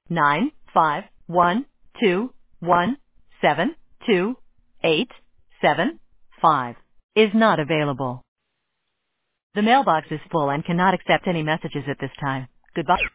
95121721725 is not available. The mailbox is full and cannot accept any messages at this time. Goodbye.